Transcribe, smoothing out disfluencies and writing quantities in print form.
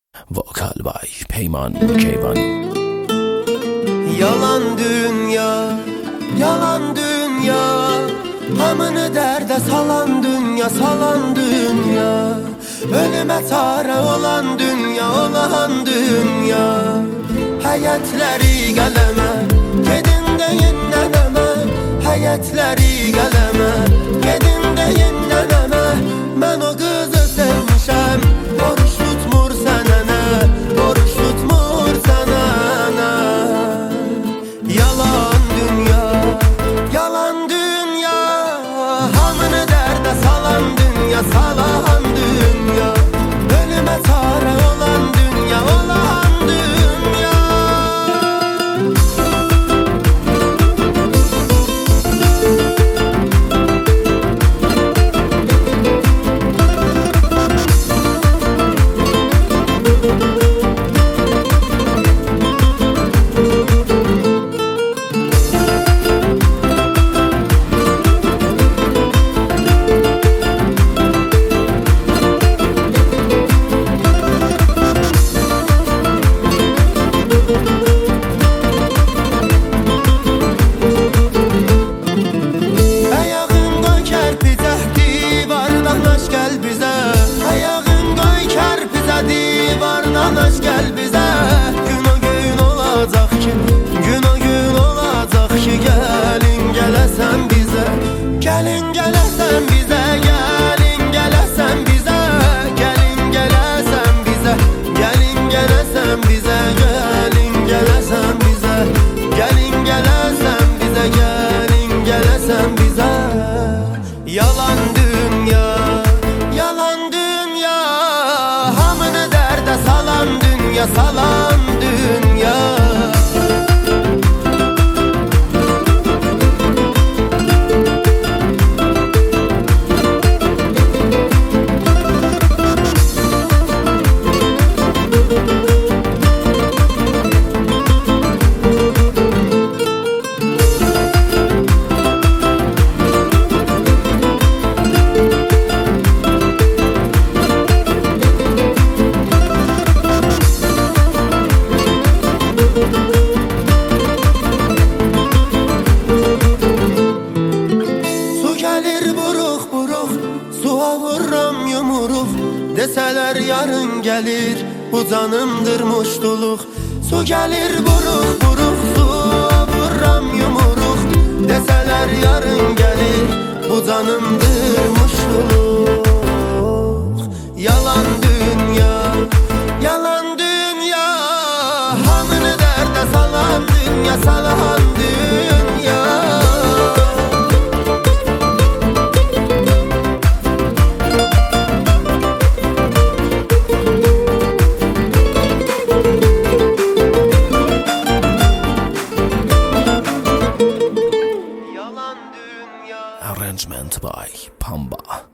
Vokal by Peyman Keyvani. Yalan dünya, yalan dünya, hamını derde salan dünya, salan dünya. Ölüme çare olan dünya, olan dünya. Həyətləri qələmə, gedin də yenilənəmə. Həyətləri qələmə, gedin də yenilənəmə. Mən o qızı sevmişəm, oruç tutmur sənənə, oruç tutmur sənənə. Yalan dünya, yalan dünya, hamını dərdə salan dünya, salan dünya. Ölümə çare olan dünya, olan dünya. Danaş gel bize, gün o gün olacak ki, gün o gün olacak ki, gelin gelesen bize, gelin gelesen bize, gelin gelesen bize, gelin gelesen bize, gelin gelesen bize, gelin gelesen bize, gelin gelesen bize, gelin gelesen bize. Yalan dünya, yalan dünya, hamını derde salan dünya, salan dünya. Suya vururam yumruq, deseler yarın gelir, bu canımdır muştuluq. Su gelir buruq buruq, suya vururam yumruq, deseler yarın gelir, bu canımdır muştuluq. Yalan dünya, yalan dünya, hamını derde salan dünya, salan dünya. Arrangement by Pamba.